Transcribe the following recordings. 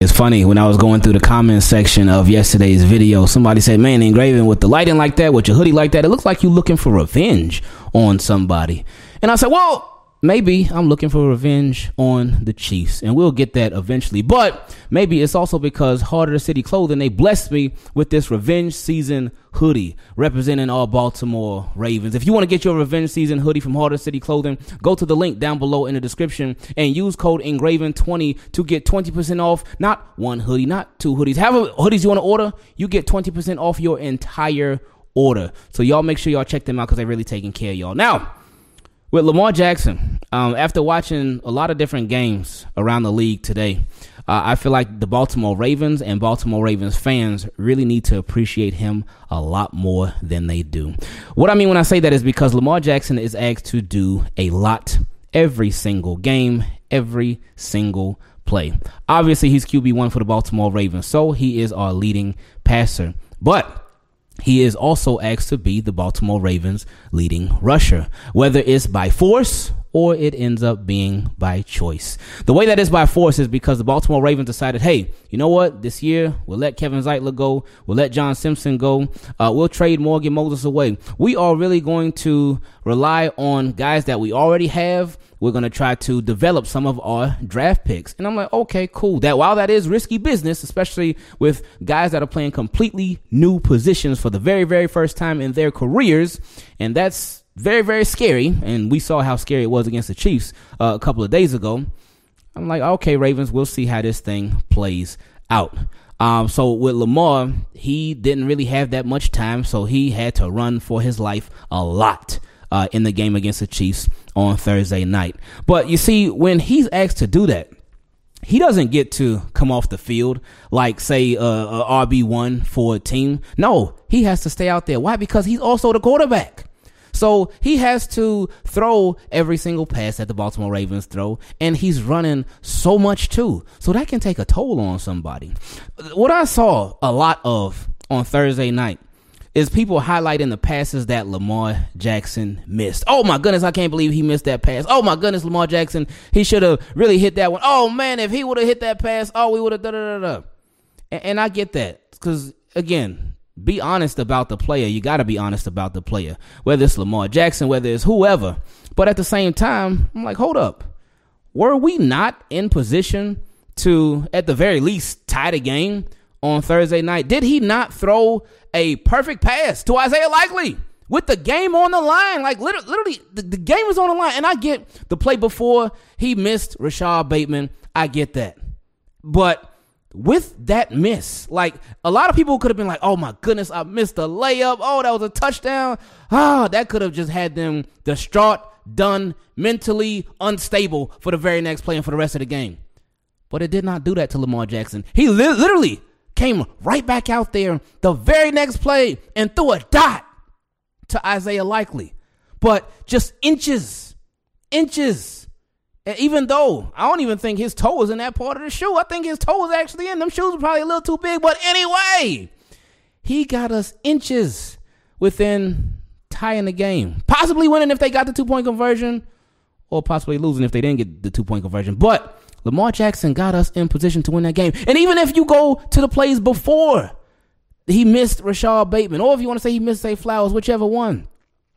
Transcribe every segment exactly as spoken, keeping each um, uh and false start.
It's funny, when I was going through the comments section of yesterday's video, somebody said, man, Ingraven, with the lighting like that, with your hoodie like that, it looks like you looking for revenge on somebody. And I said, well, maybe I'm looking for revenge on the Chiefs, and we'll get that eventually. But maybe it's also because Heart of the City Clothing, they blessed me with this Revenge Season hoodie representing all Baltimore Ravens. If you want to get your Revenge Season hoodie from Heart of the City Clothing, go to the link down below in the description and use code Ingraven twenty to get twenty percent off. Not one hoodie, not two hoodies. However hoodies you want to order, you get twenty percent off your entire order. So y'all make sure y'all check them out because they're really taking care of y'all. Now, with Lamar Jackson, um, after watching a lot of different games around the league today, uh, I feel like the Baltimore Ravens and Baltimore Ravens fans really need to appreciate him a lot more than they do. What I mean when I say that is because Lamar Jackson is asked to do a lot every single game, every single play. Obviously, he's Q B one for the Baltimore Ravens, so he is our leading passer. But he is also asked to be the Baltimore Ravens leading rusher, whether it's by force or it ends up being by choice. The way that is by force is because the Baltimore Ravens decided, hey, you know what? This year, we'll let Kevin Zeitler go. We'll let John Simpson go. Uh, we'll trade Morgan Moses away. We are really going to rely on guys that we already have. We're going to try to develop some of our draft picks. And I'm like, okay, cool. That while that is risky business, especially with guys that are playing completely new positions for the very, very first time in their careers, and that's very, very scary. And we saw how scary it was against the Chiefs uh, a couple of days ago. I'm like, okay, Ravens, we'll see how this thing plays out. Um, so with Lamar, he didn't really have that much time, so he had to run for his life a lot uh, in the game against the Chiefs on Thursday night. But you see, when he's asked to do that, he doesn't get to come off the field like, say, uh, a R B one for a team. No, he has to stay out there. Why? Because he's also the quarterback. So he has to throw every single pass that the Baltimore Ravens throw, and he's running so much too. So that can take a toll on somebody. What I saw a lot of on Thursday night is people highlighting the passes that Lamar Jackson missed. Oh my goodness, I can't believe he missed that pass. Oh my goodness, Lamar Jackson, he should have really hit that one. Oh man, if he would have hit that pass, oh, we would have da da da da. And, and I get that because, again, be honest about the player. You got to be honest about the player, whether it's Lamar Jackson, whether it's whoever. But at the same time, I'm like, hold up. Were we not in position to, at the very least, tie the game on Thursday night? Did he not throw a perfect pass to Isaiah Likely with the game on the line? Like, literally, literally the, the game was on the line. And I get the play before he missed Rashad Bateman. I get that. But with that miss, like, a lot of people could have been like, oh my goodness, I missed a layup. Oh, that was a touchdown. Ah, that could have just had them distraught, done, mentally unstable for the very next play and for the rest of the game. But it did not do that to Lamar Jackson. He li- literally came right back out there the very next play and threw a dot to Isaiah Likely. But just inches, inches. And even though I don't even think his toe was in that part of the shoe, I think his toe was actually in. Them shoes were probably a little too big. But anyway, he got us inches within tying the game. Possibly winning if they got the two-point conversion, or possibly losing if they didn't get the two-point conversion. But Lamar Jackson got us in position to win that game. And even if you go to the plays before he missed Rashad Bateman, or if you want to say he missed Zay Flowers, whichever one,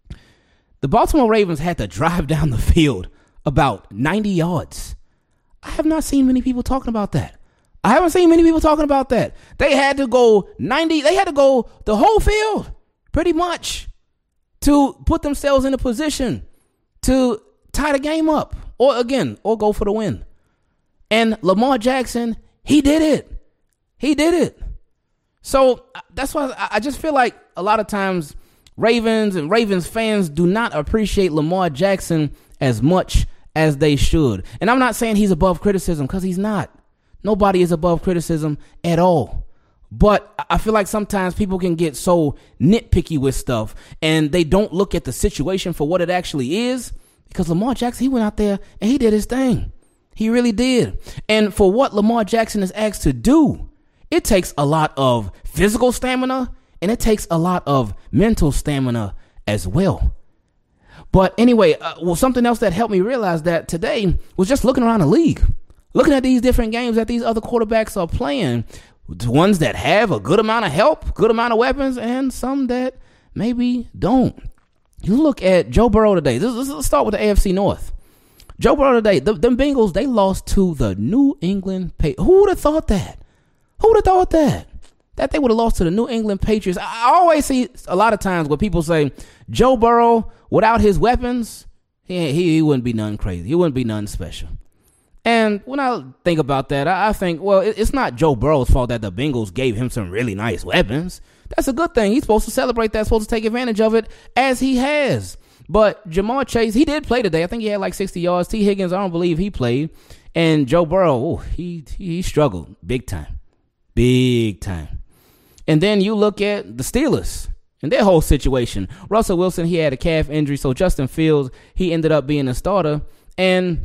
the Baltimore Ravens had to drive down the field about ninety yards. I have not seen many people talking about that. I haven't seen many people talking about that. They had to go ninety, they had to go the whole field, pretty much, to put themselves in a position to tie the game up, or again, or go for the win. And Lamar Jackson, he did it. He did it. So that's why I just feel like a lot of times Ravens and Ravens fans do not appreciate Lamar Jackson as much as they should. And I'm not saying he's above criticism, because he's not. Nobody is above criticism at all. But I feel like sometimes people can get so nitpicky with stuff and they don't look at the situation for what it actually is. Because Lamar Jackson, he went out there and he did his thing. He really did. And for what Lamar Jackson is asked to do, it takes a lot of physical stamina and it takes a lot of mental stamina as well. But anyway, uh, well, something else that helped me realize that today was just looking around the league. Looking at these different games that these other quarterbacks are playing, ones that have a good amount of help, good amount of weapons, and some that maybe don't. You look at Joe Burrow today. Let's, let's start with the A F C North. Joe Burrow today, the, them Bengals, they lost to the New England Patriots. Who would have thought that? Who would have thought that? That they would have lost to the New England Patriots. I always see a lot of times where people say, Joe Burrow, without his weapons, he, he, he wouldn't be nothing crazy. He wouldn't be nothing special. And when I think about that, I, I think, well, it, it's not Joe Burrow's fault that the Bengals gave him some really nice weapons. That's a good thing. He's supposed to celebrate that, supposed to take advantage of it, as he has. But Jamar Chase, he did play today. I think he had like sixty yards. T. Higgins, I don't believe he played. And Joe Burrow, oh, he, he struggled big time. Big time. And then you look at the Steelers and their whole situation. Russell Wilson, he had a calf injury, so Justin Fields, he ended up being a starter. And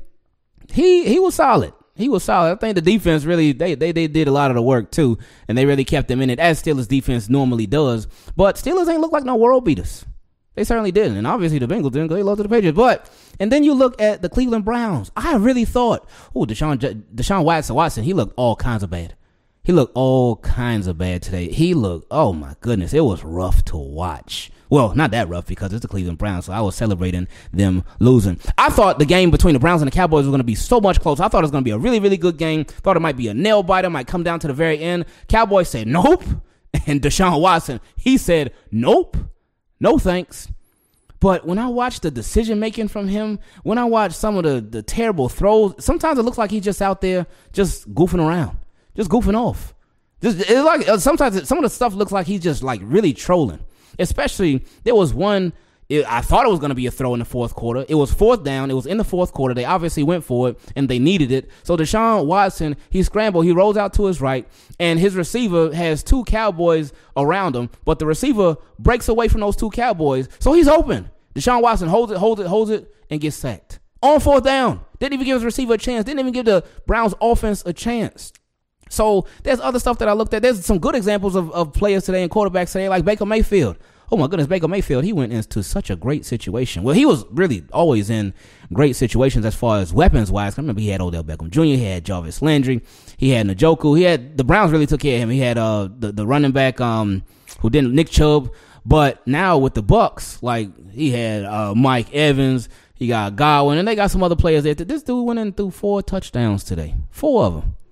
he he was solid. He was solid. I think the defense really, they, they, they did a lot of the work too. And they really kept them in it, as Steelers defense normally does. But Steelers ain't look like no world beaters. They certainly didn't. And obviously the Bengals didn't, because they lost to the Patriots. But, and then you look at the Cleveland Browns. I really thought, oh, Deshaun, Deshaun Watson, Watson, he looked all kinds of bad. He looked all kinds of bad today. He looked, oh my goodness, it was rough to watch. Well, not that rough, because it's the Cleveland Browns, so I was celebrating them losing. I thought the game between the Browns and the Cowboys was going to be so much closer. I thought it was going to be a really, really good game. Thought it might be a nail biter, might come down to the very end. Cowboys said nope. And Deshaun Watson, he said nope. No thanks. But when I watch the decision making from him, when I watch some of the, the terrible throws, sometimes it looks like he's just out there just goofing around, just goofing off. Just it's like sometimes it, some of the stuff looks like he's just like really trolling. Especially there was one, it, I thought it was going to be a throw in the fourth quarter. It was fourth down. It was in the fourth quarter. They obviously went for it and they needed it. So Deshaun Watson, he scrambled. He rolls out to his right and his receiver has two Cowboys around him, but the receiver breaks away from those two Cowboys. So he's open. Deshaun Watson holds it, holds it, holds it, and gets sacked. On fourth down. Didn't even give his receiver a chance. Didn't even give the Browns offense a chance. So there's other stuff that I looked at. There's some good examples of, of players today and quarterbacks today, like Baker Mayfield. Oh my goodness, Baker Mayfield, he went into such a great situation. Well, he was really always in great situations as far as weapons wise. I remember he had Odell Beckham Junior, he had Jarvis Landry, he had Njoku, he had the Browns really took care of him. He had uh the, the running back um who didn't Nick Chubb. But now with the Bucks, like he had uh Mike Evans, he got Godwin, and they got some other players there. This dude went in through four touchdowns today, four of them.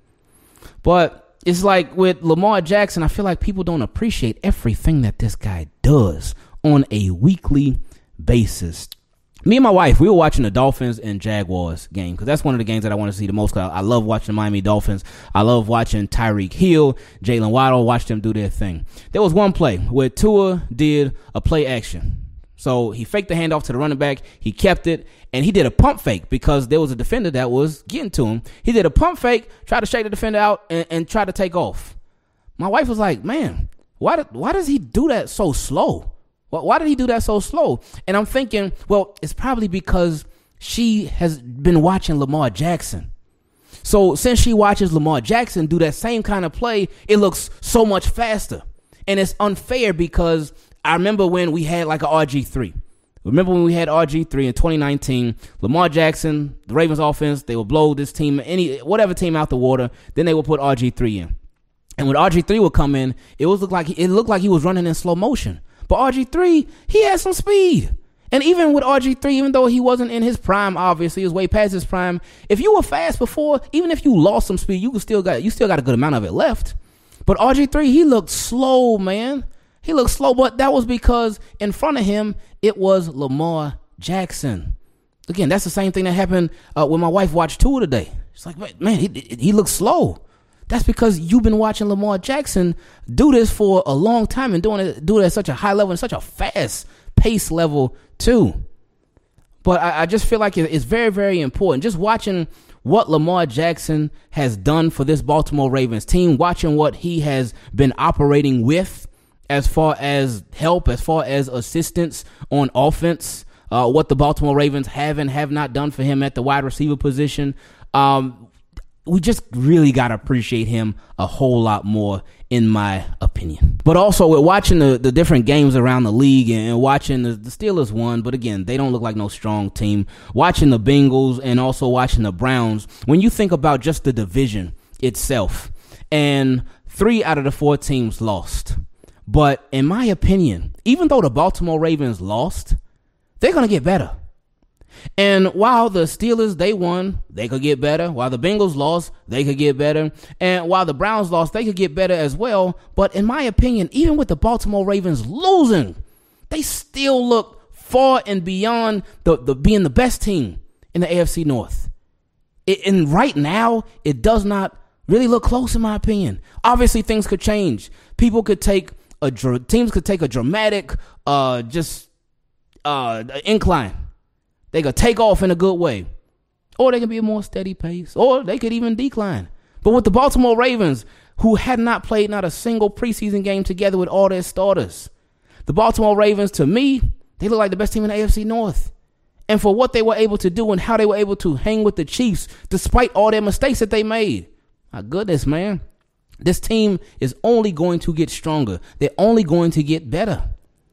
But it's like with Lamar Jackson, I feel like people don't appreciate everything that this guy does on a weekly basis. Me and my wife, we were watching the Dolphins and Jaguars game because that's one of the games that I want to see the most. I love watching the Miami Dolphins. I love watching Tyreek Hill, Jalen Waddle, watch them do their thing. There was one play where Tua did a play action. So he faked the handoff to the running back. He kept it, and he did a pump fake because there was a defender that was getting to him. He did a pump fake, tried to shake the defender out, and, and try to take off. My wife was like, man, why, did, why does he do that so slow? Why did he do that so slow? And I'm thinking, well, it's probably because she has been watching Lamar Jackson. So since she watches Lamar Jackson do that same kind of play, it looks so much faster. And it's unfair because I remember when we had like a R G three. Remember when we had R G three in twenty nineteen, Lamar Jackson, the Ravens offense, they would blow this team, any whatever team out the water, then they would put R G three in. And when R G three would come in, it was look like it looked like he was running in slow motion. But R G three, he had some speed. And even with R G three, even though he wasn't in his prime, obviously, he was way past his prime. If you were fast before, even if you lost some speed, you still got you still got a good amount of it left. But R G three, he looked slow, man. He looked slow, but that was because in front of him, it was Lamar Jackson. Again, that's the same thing that happened uh, when my wife watched Tua today. She's like, man, he, he looks slow. That's because you've been watching Lamar Jackson do this for a long time and doing it, do it at such a high level and such a fast pace level too. But I, I just feel like it's very, very important. Just watching what Lamar Jackson has done for this Baltimore Ravens team, watching what he has been operating with as far as help, as far as assistance on offense, uh, what the Baltimore Ravens have and have not done for him at the wide receiver position. Um, we just really got to appreciate him a whole lot more, in my opinion. But also, we're watching the, the different games around the league and, and watching the, the Steelers won, but again, they don't look like no strong team. Watching the Bengals and also watching the Browns, when you think about just the division itself, and three out of the four teams lost. But in my opinion, even though the Baltimore Ravens lost, they're going to get better. And while the Steelers, they won, they could get better. While the Bengals lost, they could get better. And while the Browns lost, they could get better as well. But in my opinion, even with the Baltimore Ravens losing, they still look far and beyond the, the being the best team in the A F C North. It, and right now, it does not really look close, in my opinion. Obviously, things could change. People could take a teams could take a dramatic, uh, just uh, incline. They could take off in a good way, or they can be a more steady pace, or they could even decline. But with the Baltimore Ravens, who had not played not a single preseason game together with all their starters, the Baltimore Ravens, to me, they look like the best team in the A F C North. And for what they were able to do and how they were able to hang with the Chiefs, despite all their mistakes that they made, my goodness, man, this team is only going to get stronger. They're only going to get better.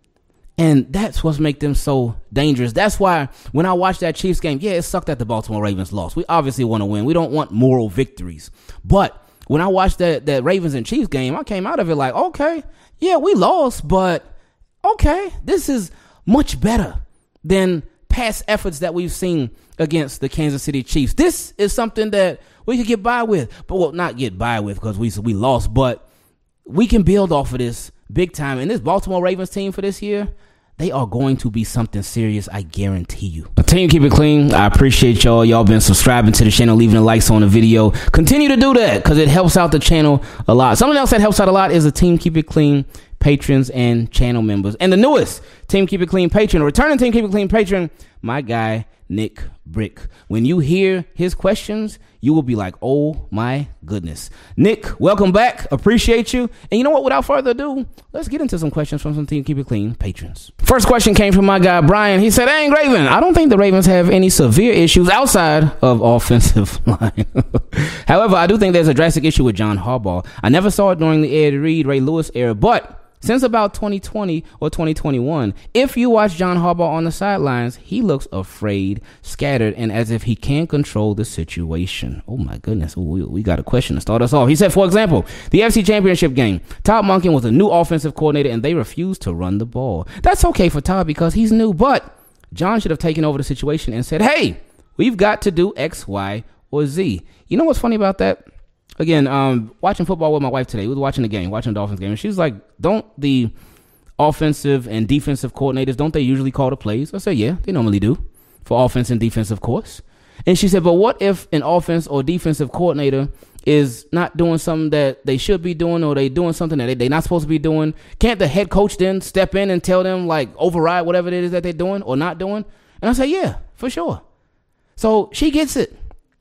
And that's what's make them so dangerous. That's why when I watched that Chiefs game, yeah, it sucked that the Baltimore Ravens lost. We obviously want to win. We don't want moral victories. But when I watched that, that Ravens and Chiefs game, I came out of it like, okay, yeah, we lost, but okay, this is much better than past efforts that we've seen against the Kansas City Chiefs. This is something that we could get by with. But well, not get by with because we, we lost, but we can build off of this big time. And this Baltimore Ravens team for this year, they are going to be something serious, I guarantee you. Team Keep It Clean, I appreciate y'all. Y'all been subscribing to the channel, leaving the likes on the video. Continue to do that because it helps out the channel a lot. Something else that helps out a lot is the Team Keep It Clean patrons and channel members. And the newest Team Keep It Clean patron, returning Team Keep It Clean patron, my guy, Nick Brick. When you hear his questions, you will be like, oh my goodness. Nick, welcome back. Appreciate you. And you know what? Without further ado, let's get into some questions from some Team Keep It Clean patrons. First question came from my guy, Brian. He said, hey, Raven, I don't think the Ravens have any severe issues outside of offensive line. However, I do think there's a drastic issue with John Harbaugh. I never saw it during the Ed Reed, Ray Lewis era, but since about twenty twenty or twenty twenty-one, if you watch John Harbaugh on the sidelines, he looks afraid, scattered, and as if he can't control the situation. Oh, my goodness. Ooh, we, we got a question to start us off. He said, for example, the A F C Championship game, Todd Monken was a new offensive coordinator, and they refused to run the ball. That's okay for Todd because he's new, but John should have taken over the situation and said, hey, we've got to do X, Y, or Z. You know what's funny about that? Again, um, watching football with my wife today, we were watching the game, watching the Dolphins game, and she was like, don't the offensive and defensive coordinators, don't they usually call the plays? I said, yeah, they normally do for offense and defense, of course. And she said, but what if an offense or defensive coordinator is not doing something that they should be doing, or they doing something that they, they're not supposed to be doing? Can't the head coach then step in and tell them, like, override whatever it is that they're doing or not doing? And I said, yeah, for sure. So she gets it.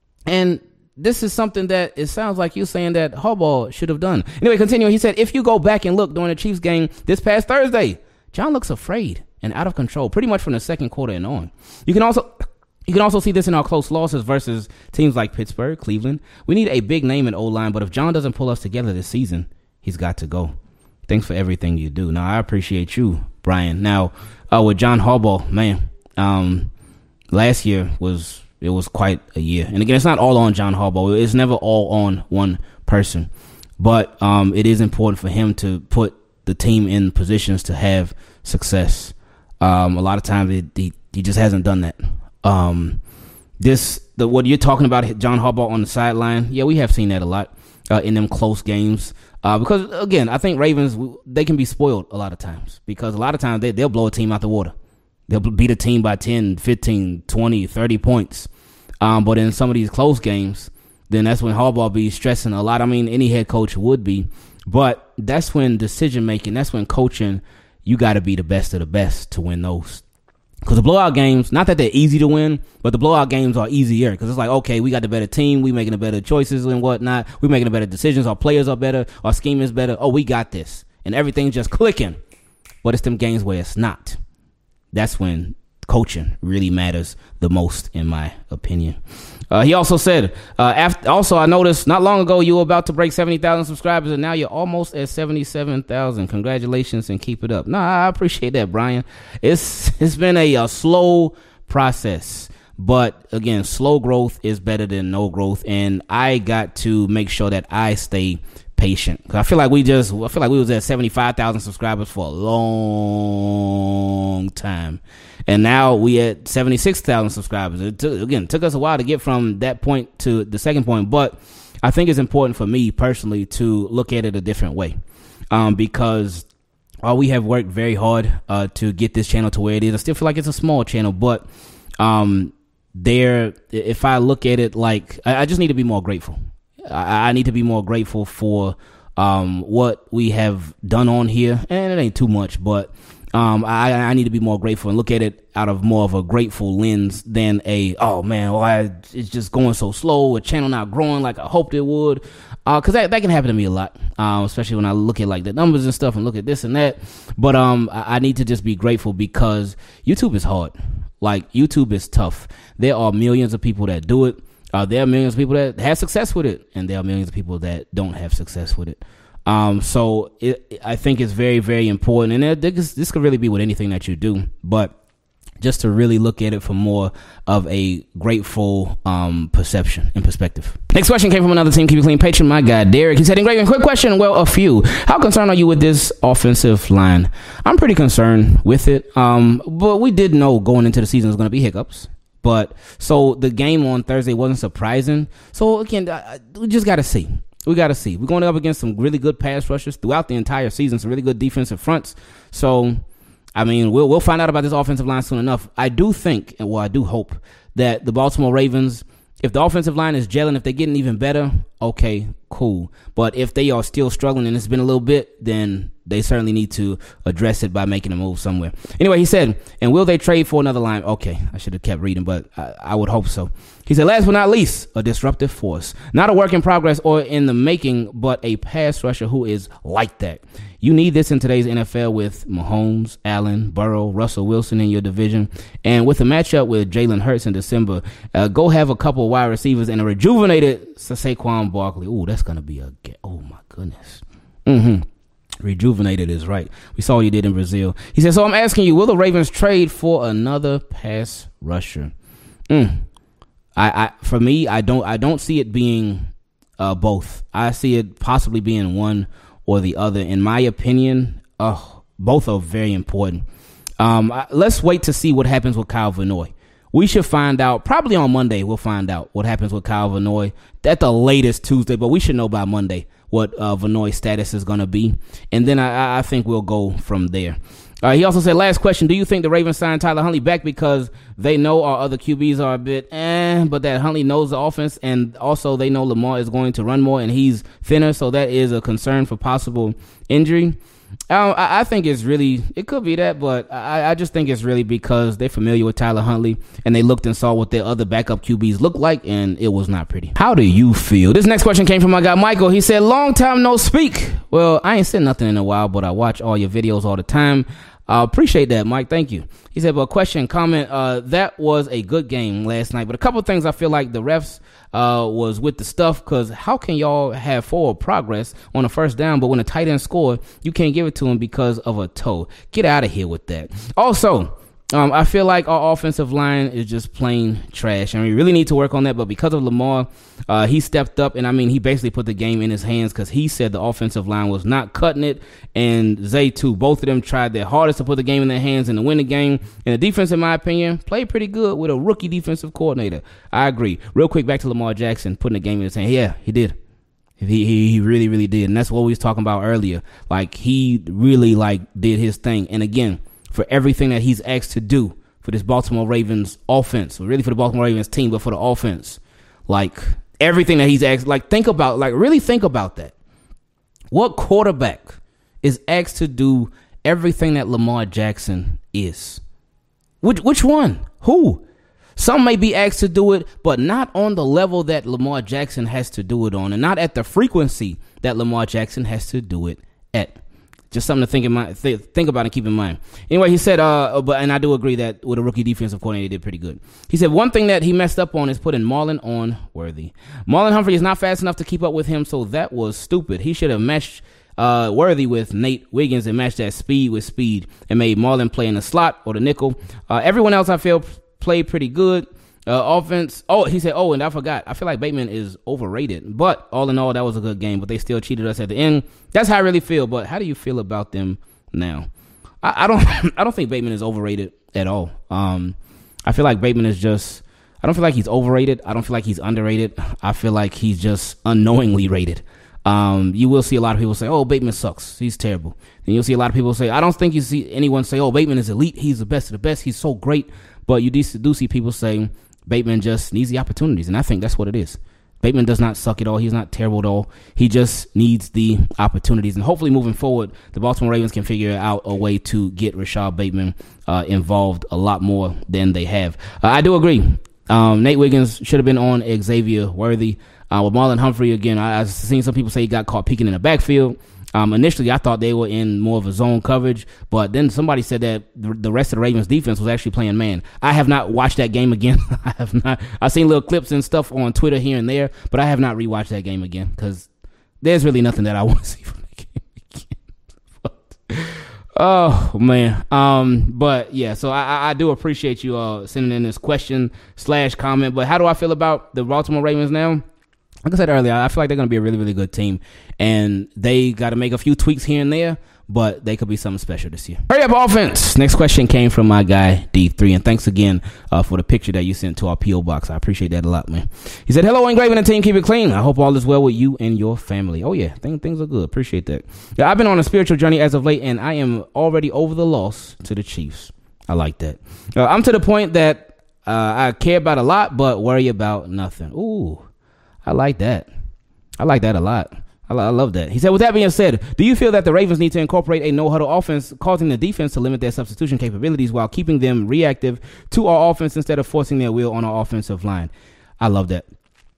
And this is something that it sounds like you're saying that Harbaugh should have done. Anyway, continuing, he said, if you go back and look during the Chiefs game this past Thursday, John looks afraid and out of control pretty much from the second quarter and on. You can also you can also see this in our close losses versus teams like Pittsburgh, Cleveland. We need a big name in O-line, but if John doesn't pull us together this season, he's got to go. Thanks for everything you do. Now, I appreciate you, Brian. Now, uh, with John Harbaugh, man, um, last year was... It was quite a year. And again, it's not all on John Harbaugh. It's never all on one person. But um, it is important for him to put the team in positions to have success. Um, a lot of times it, he, he just hasn't done that. Um, this the what you're talking about, John Harbaugh on the sideline, yeah, we have seen that a lot uh, in them close games. Uh, because, again, I think Ravens, they can be spoiled a lot of times. Because a lot of times they, they'll blow a team out the water. They'll beat a team by ten, fifteen, twenty, thirty points. Um, but in some of these close games, then that's when Harbaugh be stressing a lot. I mean, any head coach would be. But that's when decision-making, that's when coaching, you got to be the best of the best to win those. Because the blowout games, not that they're easy to win, but the blowout games are easier. Because it's like, okay, we got the better team. We making the better choices and whatnot. We making the better decisions. Our players are better. Our scheme is better. Oh, we got this. And everything's just clicking. But it's them games where it's not. That's when coaching really matters the most, in my opinion. Uh, he also said, uh, after, also, I noticed not long ago you were about to break seventy thousand subscribers, and now you're almost at seventy-seven thousand. Congratulations and keep it up. No, I appreciate that, Brian. It's It's been a, a slow process, but again, slow growth is better than no growth, and I got to make sure that I stay patient. Cause I feel like we just, I feel like we was at seventy-five thousand subscribers for a long time. And now we at seventy-six thousand subscribers. It took, again, it took us a while to get from that point to the second point, but I think it's important for me personally to look at it a different way. Um, because while we have worked very hard, uh, to get this channel to where it is, I still feel like it's a small channel, but, um, there, if I look at it like, I, I just need to be more grateful. I, I need to be more grateful for, um, what we have done on here. And it ain't too much, but, Um, I, I need to be more grateful and look at it out of more of a grateful lens than a, oh man, why it's just going so slow, a channel not growing like I hoped it would. Uh, cause that, that can happen to me a lot. Um, especially when I look at like the numbers and stuff and look at this and that. But, um, I, I need to just be grateful because YouTube is hard. Like YouTube is tough. There are millions of people that do it. Uh, there are millions of people that have success with it, and there are millions of people that don't have success with it. Um, so it, I think it's very, very important, and it, this, this could really be with anything that you do, but just to really look at it from more of a grateful, um, perception and perspective. Next question came from another Team Keep It Clean patron, my guy, Derek. He said, "Great, quick question. Well, a few. How concerned are you with this offensive line?" I'm pretty concerned with it. Um, but we did know going into the season was going to be hiccups. But so the game on Thursday wasn't surprising. So again, I, we just got to see. We got to see. We're going up against some really good pass rushers throughout the entire season, some really good defensive fronts. So, I mean, we'll we'll find out about this offensive line soon enough. I do think, and well, I do hope that the Baltimore Ravens, if the offensive line is gelling, if they're getting even better, okay, cool. But if they are still struggling and it's been a little bit, then they certainly need to address it by making a move somewhere. Anyway, he said, "And will they trade for another line?" Okay, I should have kept reading, but I, I would hope so. He said, "Last but not least, a disruptive force. Not a work in progress or in the making, but a pass rusher who is like that. You need this in today's N F L with Mahomes, Allen, Burrow, Russell Wilson in your division. And with a matchup with Jalen Hurts in December, uh, go have a couple of wide receivers and a rejuvenated Saquon Barkley." Ooh, that's going to be a get. Oh, my goodness. Mm-hmm. Rejuvenated is right. We saw what you did in Brazil. He said, "So I'm asking you, will the Ravens trade for another pass rusher?" Mm. I, I, for me, I don't, I don't see it being uh, both. I see it possibly being one or the other. In my opinion, uh, both are very important. Um, I, let's wait to see what happens with Kyle Van Noy. We should find out probably on Monday. We'll find out what happens with Kyle Van Noy at the latest Tuesday, but we should know by Monday what uh, Van Noy's status is going to be. And then I, I think we'll go from there. Uh, he also said, "Last question. Do you think the Ravens signed Tyler Huntley back because they know our other Q Bs are a bit eh, but that Huntley knows the offense, and also they know Lamar is going to run more and he's thinner, so that is a concern for possible injury?" Um, I, I think it's really, it could be that, but I, I just think it's really because they're familiar with Tyler Huntley and they looked and saw what their other backup Q Bs looked like, and it was not pretty. How do you feel? This next question came from my guy Michael. He said, "Long time no speak." Well, I ain't said nothing in a while, but I watch all your videos all the time. I uh, appreciate that, Mike. Thank you. He said, "But question, comment, uh, that was a good game last night, but a couple of things I feel like the refs uh, was with the stuff, because how can y'all have forward progress on a first down, but when a tight end score, you can't give it to him because of a toe? Get out of here with that." Also, Um, I feel like our offensive line is just plain trash, and we really need to work on that. But because of Lamar, uh, he stepped up, and I mean, he basically put the game in his hands because he said the offensive line was not cutting it, and Zay too. Both of them tried their hardest to put the game in their hands and to win the game. And the defense, in my opinion, played pretty good with a rookie defensive coordinator. I agree. Real quick, back to Lamar Jackson putting the game in his hands. Yeah, he did. He, he he really really did, and that's what we was talking about earlier. Like, he really like did his thing, and again, for everything that he's asked to do for this Baltimore Ravens offense, really for the Baltimore Ravens team, but for the offense, like everything that he's asked, like think about, like really think about that. What quarterback is asked to do everything that Lamar Jackson is? Which which one? Who? Some may be asked to do it, but not on the level that Lamar Jackson has to do it on, and not at the frequency that Lamar Jackson has to do it at. Just something to think in mind, th- think about and keep in mind. Anyway, he said, uh, but and I do agree that with a rookie defensive coordinator, they did pretty good. He said one thing that he messed up on is putting Marlon on Worthy. Marlon Humphrey is not fast enough to keep up with him, so that was stupid. He should have matched uh, Worthy with Nate Wiggins and matched that speed with speed and made Marlon play in the slot or the nickel. Uh, everyone else I feel played pretty good. Uh, offense. Oh, he said, oh, and I forgot. I feel like Bateman is overrated. But all in all, that was a good game. But they still cheated us at the end. That's how I really feel. But how do you feel about them now? I, I don't. I don't think Bateman is overrated at all. Um, I feel like Bateman is just. I don't feel like he's overrated. I don't feel like he's underrated. I feel like he's just unknowingly rated. Um, you will see a lot of people say, "Oh, Bateman sucks. He's terrible." And you'll see a lot of people say, "I don't think you see anyone say, oh, Bateman is elite. He's the best of the best. He's so great." But you do, do see people saying Bateman just needs the opportunities, and I think that's what it is. Bateman does not suck at all. He's not terrible at all. He just needs the opportunities, and hopefully moving forward, the Baltimore Ravens can figure out a way to get Rashad Bateman uh, involved a lot more than they have. Uh, I do agree. Um, Nate Wiggins should have been on Xavier Worthy. Uh, with Marlon Humphrey, again, I, I've seen some people say he got caught peeking in the backfield. Um, initially, I thought they were in more of a zone coverage, but then somebody said that the, the rest of the Ravens defense was actually playing man. I have not watched that game again. I have not. I've seen little clips and stuff on Twitter here and there, but I have not rewatched that game again because there's really nothing that I want to see from that game again. Oh man. Um, but yeah, so I, I do appreciate you uh sending in this question slash comment. But how do I feel about the Baltimore Ravens now? Like I said earlier, I feel like they're going to be a really, really good team, and they got to make a few tweaks here and there, but they could be something special this year. Hurry up, offense. Next question came from my guy, D three, and thanks again uh, for the picture that you sent to our P O box. I appreciate that a lot, man. He said, hello, Engraving and team, keep it clean. I hope all is well with you and your family. Oh, yeah, things, things are good. Appreciate that. Yeah, I've been on a spiritual journey as of late, and I am already over the loss to the Chiefs. I like that. Uh, I'm to the point that uh, I care about a lot, but worry about nothing. Ooh. I like that. I like that a lot. I, I love that. He said, with that being said, do you feel that the Ravens need to incorporate a no-huddle offense, causing the defense to limit their substitution capabilities while keeping them reactive to our offense instead of forcing their will on our offensive line? I love that.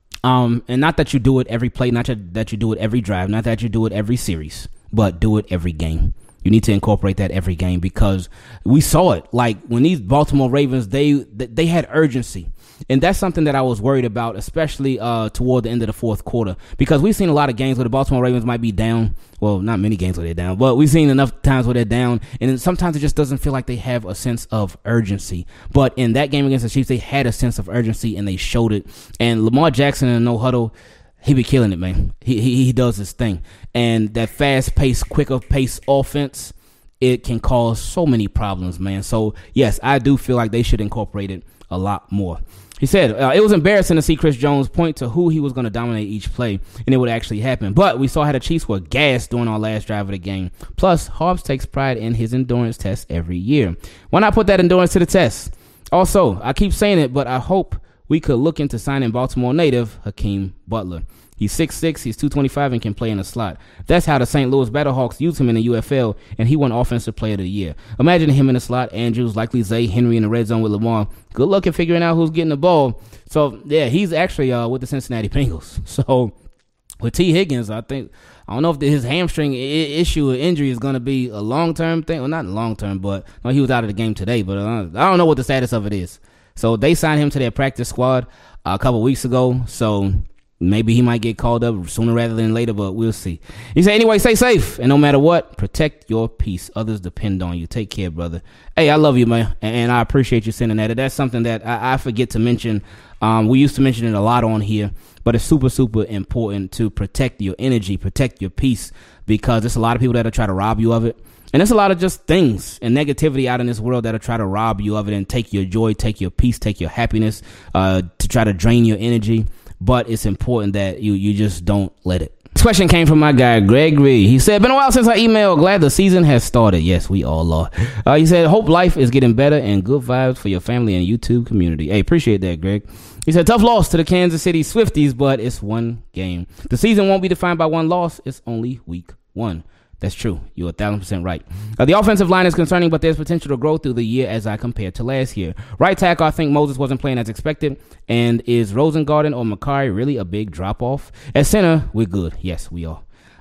Um, and not that you do it every play, not that you do it every drive, not that you do it every series, but do it every game. You need to incorporate that every game because we saw it. Like when these Baltimore Ravens, they they had urgency. And that's something that I was worried about, especially uh, toward the end of the fourth quarter, because we've seen a lot of games where the Baltimore Ravens might be down. Well, not many games where they're down, but we've seen enough times where they're down. And sometimes it just doesn't feel like they have a sense of urgency. But in that game against the Chiefs, they had a sense of urgency and they showed it. And Lamar Jackson in a no huddle, he be killing it, man. He, he, he does his thing. And that fast paced, quicker pace offense, it can cause so many problems, man. So yes, I do feel like they should incorporate it a lot more. He said, uh, it was embarrassing to see Chris Jones point to who he was going to dominate each play, and it would actually happen. But we saw how the Chiefs were gassed during our last drive of the game. Plus, Harbs takes pride in his endurance test every year. Why not put that endurance to the test? Also, I keep saying it, but I hope we could look into signing Baltimore native Hakeem Butler. He's six six, he's two twenty-five, and can play in the slot. That's how the Saint Louis Battlehawks used him in the U F L, and he won Offensive Player of the Year. Imagine him in the slot, Andrews, likely Zay, Henry in the red zone with Lamar. Good luck at figuring out who's getting the ball. So, yeah, he's actually uh, with the Cincinnati Bengals. So, with T. Higgins, I think, I don't know if his hamstring I- issue or injury is going to be a long-term thing. Well, not long-term, but no, he was out of the game today, but uh, I don't know what the status of it is. So, they signed him to their practice squad uh, a couple weeks ago, so maybe he might get called up sooner rather than later, but we'll see. He said, anyway, stay safe. And no matter what, protect your peace. Others depend on you. Take care, brother. Hey, I love you, man. And I appreciate you sending that. That's something that I, I forget to mention. Um, we used to mention it a lot on here, but it's super, super important to protect your energy, protect your peace, because there's a lot of people that'll try to rob you of it. And there's a lot of just things and negativity out in this world that'll try to rob you of it and take your joy, take your peace, take your happiness, uh, to try to drain your energy. But it's important that you, you just don't let it. This question came from my guy, Gregory. He said, been a while since I emailed. Glad the season has started. Yes, we all are. Uh, he said, hope life is getting better and good vibes for your family and YouTube community. Hey, appreciate that, Greg. He said, tough loss to the Kansas City Swifties, but it's one game. The season won't be defined by one loss. It's only week one. That's true. You're a thousand percent right. Uh, the offensive line is concerning, but there's potential to grow through the year as I compare to last year. Right tackle, I think Moses wasn't playing as expected. And is Rosengarten or Makari really a big drop-off? At center, we're good. Yes, we are.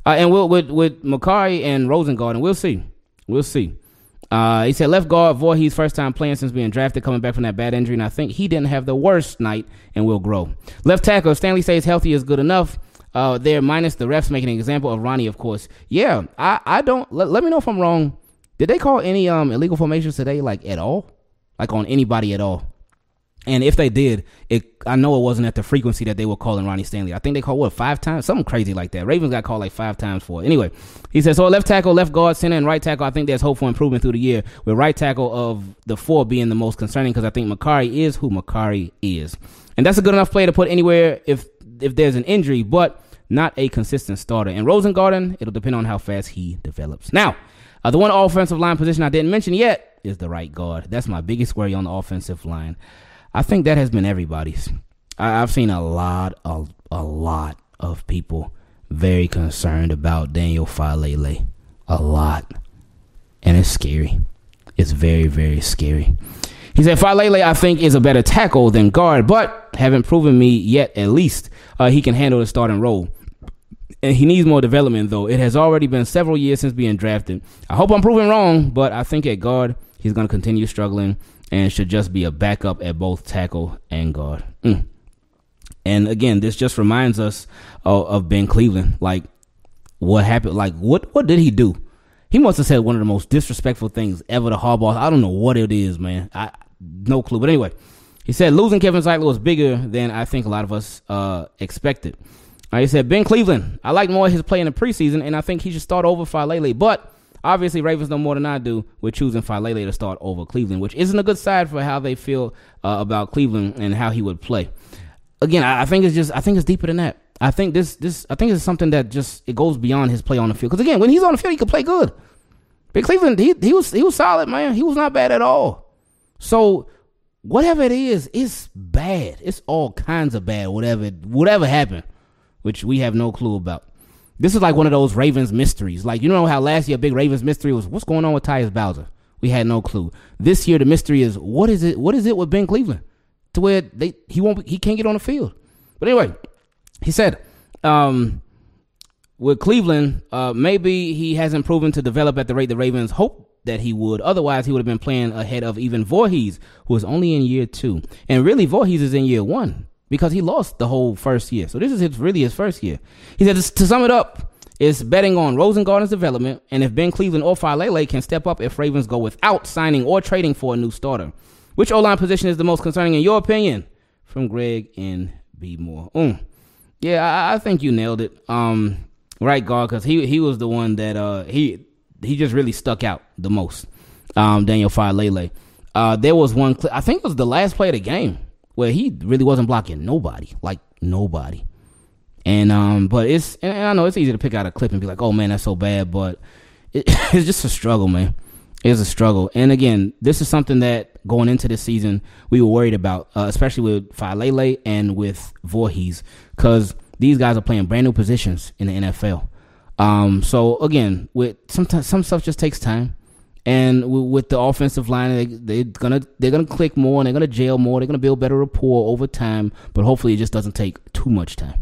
Uh, and we'll, with with Macari and Rosengarten, we'll see. We'll see. Uh, he said left guard Voorhees first time playing since being drafted, coming back from that bad injury, and I think he didn't have the worst night and will grow. Left tackle Stanley stays healthy is good enough. Uh, there minus the refs making an example of Ronnie, of course. Yeah, I I don't. Let, let me know if I'm wrong. Did they call any um illegal formations today, like at all, like on anybody at all? And if they did, it I know it wasn't at the frequency that they were calling Ronnie Stanley. I think they called, what, five times? Something crazy like that. Ravens got called like five times for it. Anyway, he says, so left tackle, left guard, center, and right tackle, I think there's hope for improvement through the year, with right tackle of the four being the most concerning because I think Macari is who Macari is. And that's a good enough player to put anywhere if if there's an injury, but not a consistent starter. And Rosengarten, it'll depend on how fast he develops. Now, uh, the one offensive line position I didn't mention yet is the right guard. That's my biggest worry on the offensive line. I think that has been everybody's. I, I've seen a lot, a, a lot of people very concerned about Daniel Faalele. A lot. And it's scary. It's very, very scary. He said, Faalele, I think, is a better tackle than guard, but haven't proven me yet, at least, uh, he can handle the starting role. And he needs more development, though. It has already been several years since being drafted. I hope I'm proven wrong, but I think at guard, he's going to continue struggling and should just be a backup at both tackle and guard. Mm. And again, this just reminds us of, of Ben Cleveland. Like, what happened? Like, what what did he do? He must have said one of the most disrespectful things ever to Harbaugh. I don't know what it is, man. I no clue. But anyway, he said losing Kevin Zeitler was bigger than I think a lot of us uh, expected. Uh, he said, Ben Cleveland, I like more of his play in the preseason, and I think he should start over Faalele. But obviously, Ravens know more than I do with choosing Faalele to start over Cleveland, which isn't a good side for how they feel uh, about Cleveland and how he would play. Again, I, I think it's just, I think it's deeper than that. I think this, this, I think it's something that just it goes beyond his play on the field. Because again, when he's on the field, he can play good. But Cleveland, he he was he was solid, man. He was not bad at all. So whatever it is, it's bad. It's all kinds of bad. Whatever whatever happened, which we have no clue about. This is like one of those Ravens mysteries. Like, you know how last year a big Ravens mystery was what's going on with Tyus Bowser? We had no clue. This year the mystery is what is it? What is it with Ben Cleveland to where they he won't he can't get on the field? But anyway, he said, um, with Cleveland, uh, maybe he hasn't proven to develop at the rate the Ravens hope that he would. Otherwise, he would have been playing ahead of even Voorhees, who is only in year two. And really, Voorhees is in year one because he lost the whole first year. So this is his, really his first year. He said, to sum it up, it's betting on Rosengarten's development, and if Ben Cleveland or Faalele can step up if Ravens go without signing or trading for a new starter. Which O-line position is the most concerning in your opinion? From Greg N. B. Moore. Mm. Yeah, I, I think you nailed it. Um, right guard, because he he was the one that uh he he just really stuck out the most. Um, Daniel Faalele. Uh, there was one, I think it was the last play of the game where he really wasn't blocking nobody, like nobody. And um, but it's and I know it's easy to pick out a clip and be like, oh man, that's so bad, but it, it's just a struggle, man. It's a struggle. And again, this is something that going into this season we were worried about, uh, especially with Faalele and with Voorhees, because these guys are playing brand new positions in the N F L. Um, so again, with sometimes some stuff just takes time, and w- with the offensive line, they, they're gonna they're gonna click more and they're gonna gel more. They're gonna build better rapport over time, but hopefully it just doesn't take too much time.